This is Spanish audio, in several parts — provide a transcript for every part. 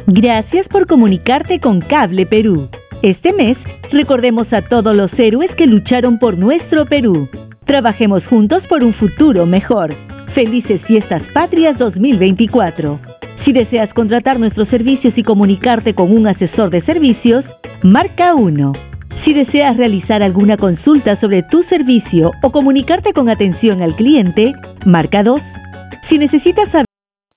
Gracias por comunicarte con Cable Perú. Este mes, recordemos a todos los héroes que lucharon por nuestro Perú. Trabajemos juntos por un futuro mejor. Felices Fiestas Patrias 2024. Si deseas contratar nuestros servicios y comunicarte con un asesor de servicios, marca 1. Si deseas realizar alguna consulta sobre tu servicio o comunicarte con atención al cliente, marca 2. Si necesitas saber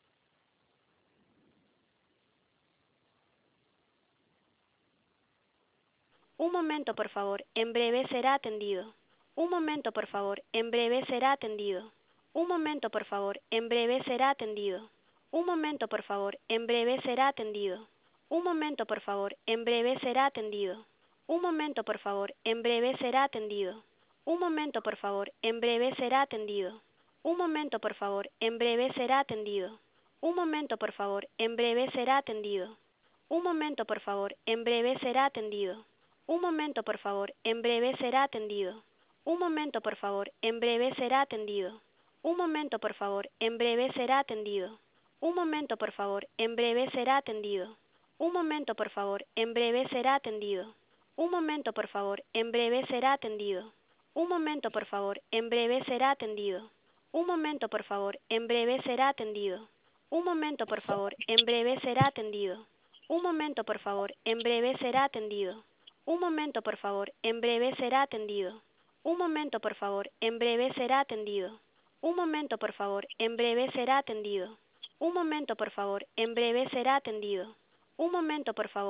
Un momento, por favor, en breve será atendido. Un momento, por favor, en breve será atendido. Un momento, por favor, en breve será atendido. Un momento, por favor, en breve será atendido. Un momento, por favor, en breve será atendido. Un momento, por favor, en breve será atendido. Un momento, por favor, en breve será atendido. Un momento, por favor, en breve será atendido. Un momento, por favor, en breve será atendido. Un momento, por favor, en breve será atendido. Un momento, por favor, en breve será atendido. Un momento, por favor, en breve será atendido. Un momento, por favor, en breve será atendido. Un momento, por favor, en breve será atendido. Un momento, por favor, en breve será atendido. Un momento, por favor, en breve será atendido. Un momento, por favor, en breve será atendido. Un momento, por favor, en breve será atendido. Un momento, por favor, en breve será atendido. Un momento, por favor, en breve será atendido. Un momento, por favor, en breve será atendido. Un momento, por favor, en breve será atendido. Un momento, por favor, en breve será atendido. Un momento, por favor, en breve será atendido. Un momento, por favor.